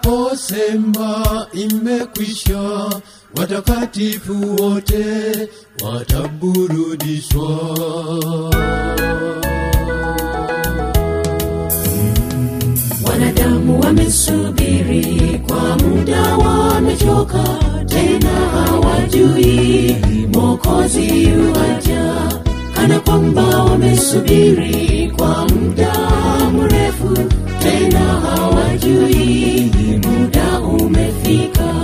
Atakaposema imekwisha, watakatifu wote wataburudishwa. Wanadamu wamesubiri kwa muda, wamechoka tena hawajui Mwokozi yuaja. Kana kwamba wamesubiri kwa muda mrefu tena hawajui muda umefika.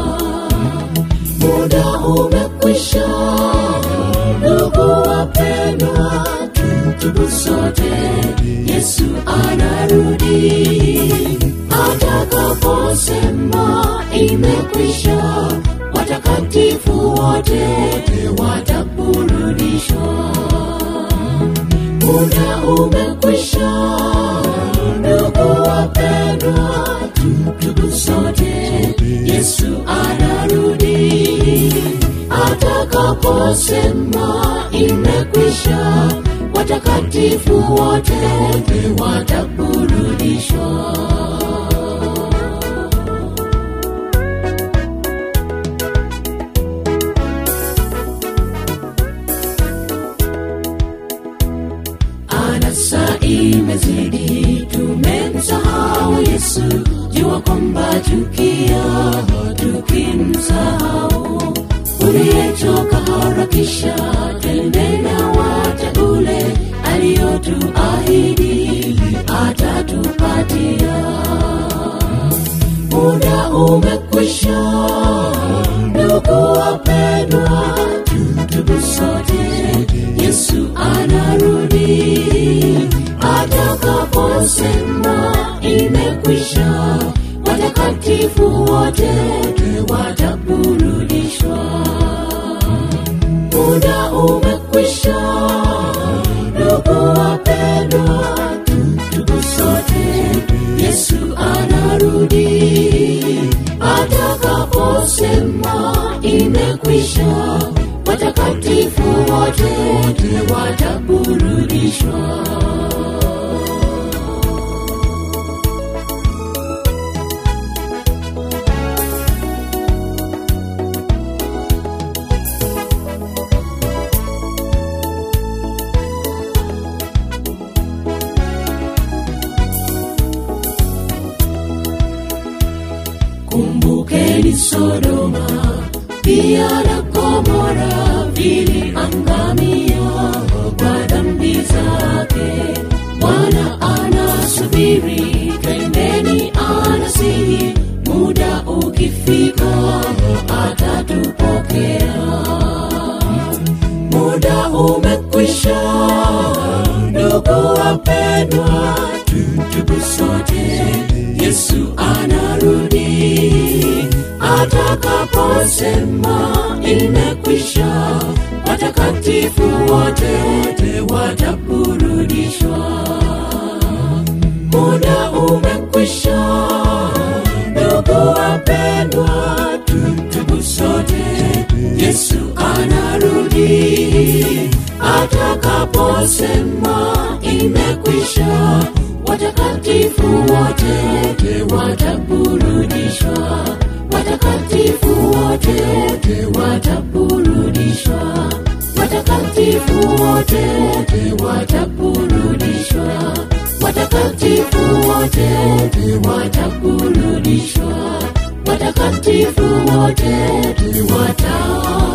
Muda umekwisha, ndugu wapendwa, tutubu sote, Yesu anarudi. Atakaposema imekwisha, watakatifu wote wataburudishwa. Muda umekwisha, ndugu wapendwa, tutubu sote, Yesu anarudi. Atakaposema imekwisha, watakatifu wote wataburudishwa. Anasa imezidi, tumemsahau Yesu. Jua kwamba tukimsahau, uliyechoka harakisha, twende na wateule aliyotuahidi atatupatia. Muda umekwisha, ndugu wapendwa, tutubu sote, Yesu anarudi. Atakaposema imekwisha, watakatifu wote wataburudishwa. Muda umekwisha, ndugu wapendwa, tutubu sote, Yesu anarudi. Atakaposema imekwisha, watakatifu wote wataburudishwa. Kumbukeni Sodoma pia na Gomora, viliangamia kwa dhambi zake. Bwana anasubiri, twendeni anasihi, muda ukifika atatupokea. Muda umekwisha, ndugu wapendwa, tutubu sote, Yesu anarudi. Atakaposema imekwisha, watakatifu wote wataburudishwa. Muda umekwisha, ndugu wapendwa, tutubu sote, Yesu anarudi. Atakaposema imekwisha, watakatifu wote wataburudishwa. Watakatifu wote wataburudishwa. Watakatifu wote wataburudishwa. Watakatifu wote wataburudishwa. Watakatifu wote wataburudishwa.